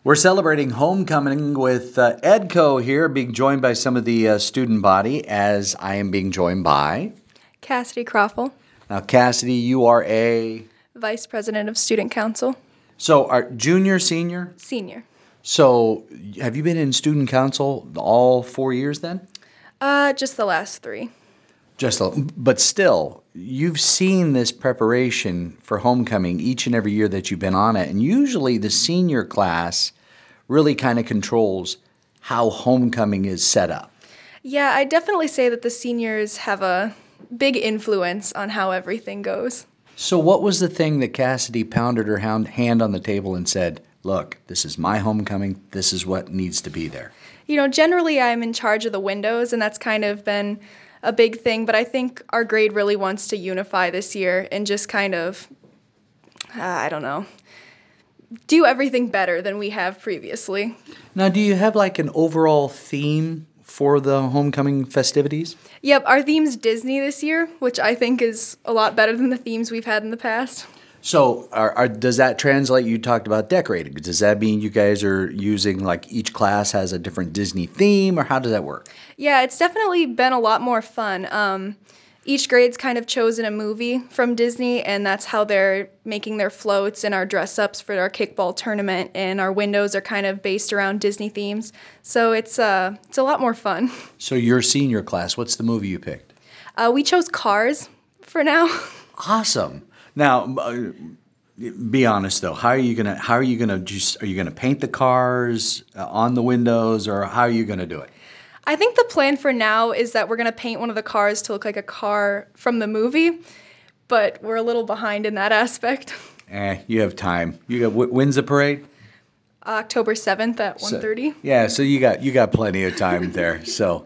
We're celebrating homecoming with Edco here, being joined by some of the student body, as I am being joined by Cassidy Croffle, now Cassidy. You are a Vice President of Student Council. are junior, senior. Senior. So have you been in student council all 4 years then? Just the last 3. But still, you've seen this preparation for homecoming each and every year that you've been on it, and usually the senior class really kind of controls how homecoming is set up. Yeah, I definitely say that the seniors have a big influence on how everything goes. So, what was the thing that Cassidy pounded her hand on the table and said, "Look, this is my homecoming. This is what needs to be there"? Generally I'm in charge of the windows, and that's kind of been a big thing, but I think our grade really wants to unify this year and just kind of, I don't know, do everything better than we have previously. Now, do you have like an overall theme for the homecoming festivities? Yep, our theme's Disney this year, which I think is a lot better than the themes we've had in the past. So, does that translate? You talked about decorating. Does that mean you guys are using like each class has a different Disney theme, or how does that work? Yeah, it's definitely been a lot more fun. Each grade's kind of chosen a movie from Disney, and that's how they're making their floats and our dress ups for our kickball tournament. And our windows are kind of based around Disney themes, so it's a lot more fun. So, your senior class, what's the movie you picked? We chose Cars for now. Awesome. Now, be honest though. Are you gonna paint the cars on the windows, or how are you gonna do it? I think the plan for now is that we're gonna paint one of the cars to look like a car from the movie, but we're a little behind in that aspect. You have time. You got when's the parade? October 7th at So 1:30. yeah, so you got plenty of time there.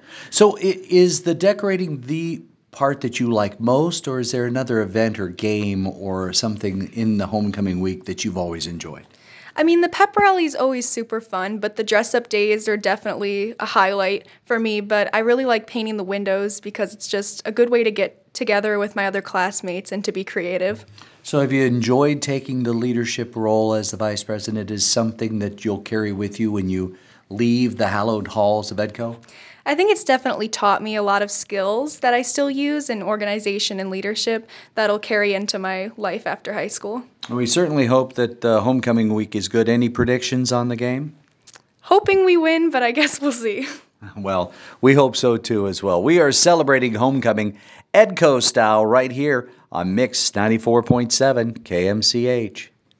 Is the decorating the part that you like most, or is there another event or game or something in the homecoming week that you've always enjoyed? I mean, the pep rally is always super fun, but the dress up days are definitely a highlight for me. But I really like painting the windows because it's just a good way to get together with my other classmates and to be creative. So have you enjoyed taking the leadership role as the vice president? Is something that you'll carry with you when you leave the hallowed halls of Edco? I think it's definitely taught me a lot of skills that I still use in organization and leadership that'll carry into my life after high school. We certainly hope that homecoming week is good. Any predictions on the game? Hoping we win, but I guess we'll see. Well, we hope so too as well. We are celebrating homecoming Edco style right here on Mix 94.7 KMCH.